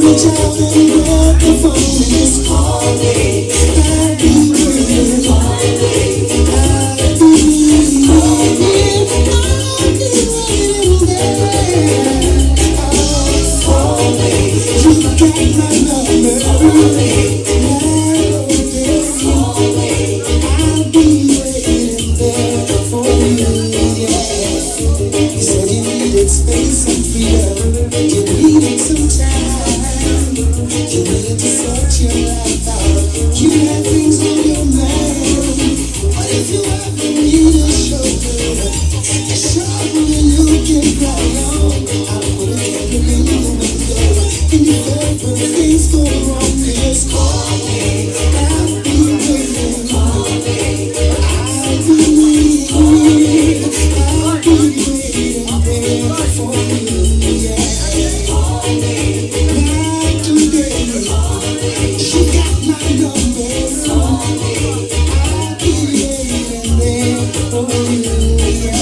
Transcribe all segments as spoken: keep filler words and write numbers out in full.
reach out and grab the phone and just call me. I'll be waiting. Call me. I'll be waiting. Call me. I'll be waiting there. Oh, call me. You got my number. Call me. Call me. I'll be waiting there for you. Yeah. You said you needed space and freedom. You needed some time. You needed to sort your life out. You had things on your mind. But if you ever need a shoulder, a shoulder you can cry on. I'll put a candle in the window. And if ever things go wrong, just call me. I'll be waiting. Call me. I'll be waiting. I'll be waiting there for you. Yeah. Call me. Not today. Call me. She got my number. Call me. I'll be waiting there for you. Yeah.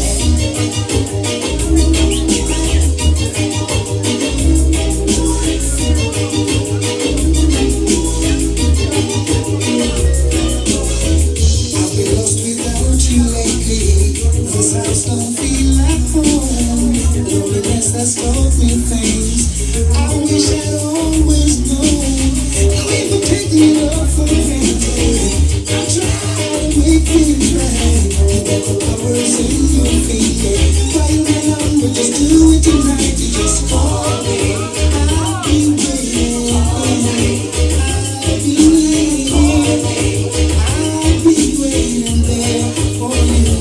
I've been lost without you lately. This house don't feel like home. Loneliness has taught me things I wish I'd always known. Now if I'm taking it up for granted, I try to make things right. You got the powers in your feet. Dial my number, just do it tonight. You just call me. I'll be waiting. Call me. I'll be waiting. Call me. I'll be waiting there for you.